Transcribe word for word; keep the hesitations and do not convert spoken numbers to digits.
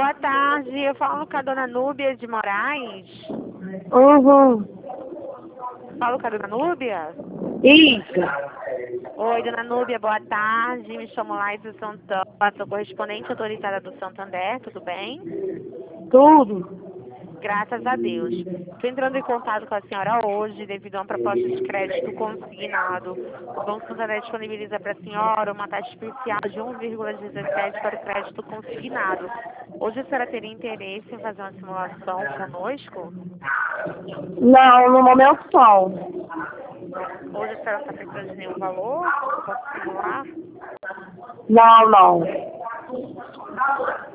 boa tarde. Eu falo com a dona Núbia de Moraes. Uhum. Falo com a dona Núbia? Isso. Oi, dona Núbia, boa tarde. Me chamo Laís Santana, sou correspondente autorizada do Santander, tudo bem? Tudo. Graças a Deus. Estou entrando em contato com a senhora hoje devido a uma proposta de crédito consignado. O Banco Santander disponibiliza para a senhora uma taxa especial de um vírgula dezessete para o crédito consignado. Hoje a senhora teria interesse em fazer uma simulação conosco? Não, no momento não. Não. Hoje a senhora não está precisando de nenhum valor? Eu posso simular? Não, não.